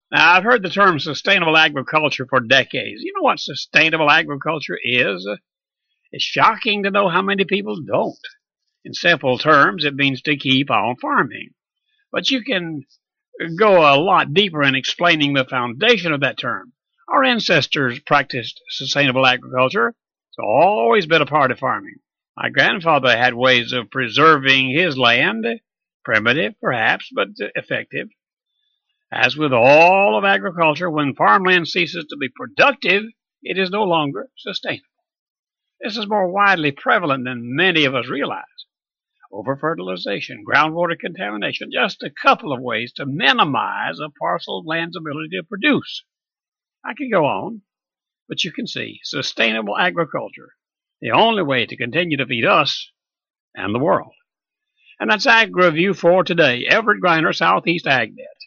Now, I've heard the term sustainable agriculture for decades. You know what sustainable agriculture is? It's shocking to know how many people don't. In simple terms, it means to keep on farming. But you can go a lot deeper in explaining the foundation of that term. Our ancestors practiced sustainable agriculture. It's always been a part of farming. My grandfather had ways of preserving his land, primitive perhaps, but effective. As with all of agriculture, when farmland ceases to be productive, it is no longer sustainable. This is more widely prevalent than many of us realize. Overfertilization, groundwater contamination, just a couple of ways to minimize a parcel of land's ability to produce. I could go on, but you can see sustainable agriculture, the only way to continue to feed us and the world. And that's Ag Review for today. Everett Griner, Southeast AgNet.